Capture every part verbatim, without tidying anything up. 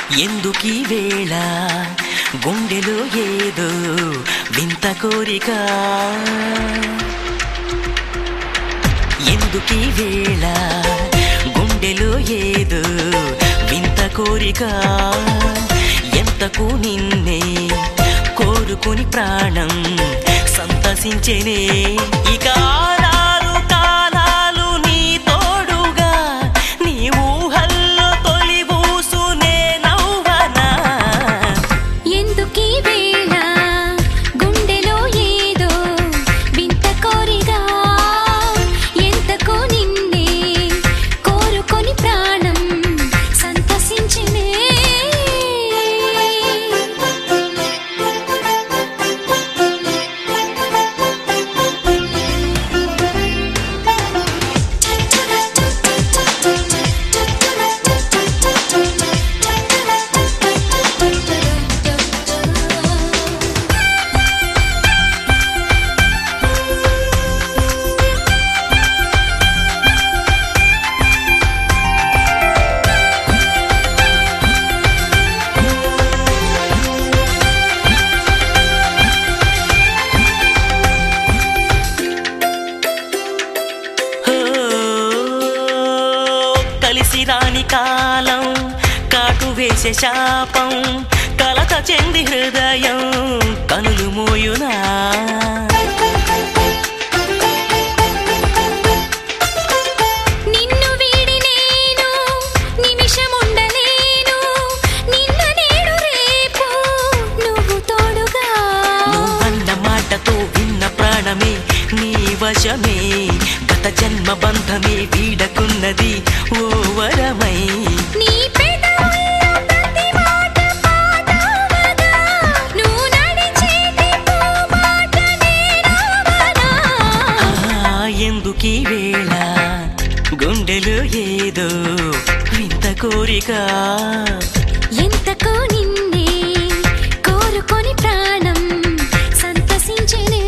ఎందుకీ వేళ గుండెలో ఏదో వింత కోరిక ఎందుకీ వేళ గుండెలో ఏదో వింత కోరిక ఎంతకు నిన్నే కోరుకుని ప్రాణం సంతసించెనే ఇక రాని కాలం కాటు వేసే శాపం కలత చెంది హృదయం కనులు మోయునా నిన్ను వీడి నేను నిమిషం ఉండలేను నిన్న నేడు రేపు నువ్వు తోడుగా నువ్వన్న మాటతో విన్న ప్రాణమే నీ వశమే గత జన్మ బంధమే వీడకున్నది ఓ వరమై నీ పెదవుల్లో ప్రతి మాట పాడవగా నువ్వు నడిచేటి పూమాట నేనవనా ఎందుకీ వేళ గుండెలో ఏదో వింత కోరిక ఎంతకు నిన్నే కోరుకొని ప్రాణం సంతసించెనే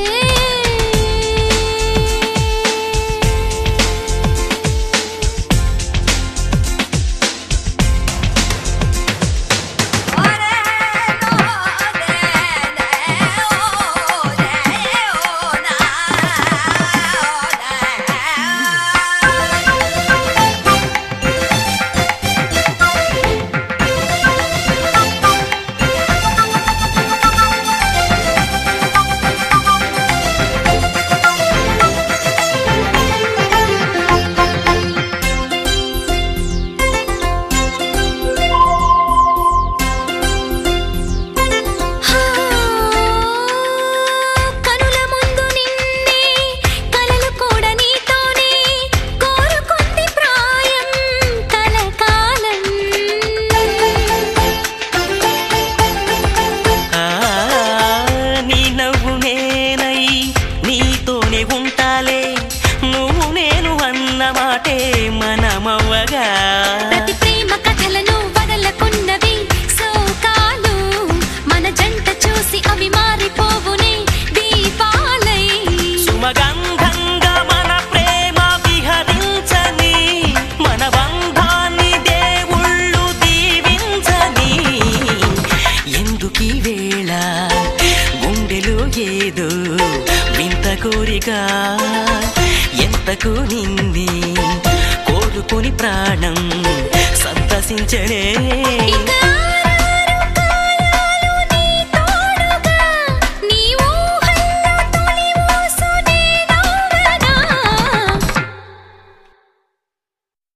మనమవ్వగా ప్రతి ప్రేమ కథలను వదలకున్నవి సోకాలు మన జంట చూసి అవి మారిపోవునే దీపాలై సుమగంధంగా మన ప్రేమ విహరించని మన బంధాన్ని దేవుళ్ళు దీవించని ఎందుకీ వేళ గుండెలో ఏదో వింత కోరిక ఎంతకు నింది కోరుకుని ప్రాణం సంతసించనే ఇక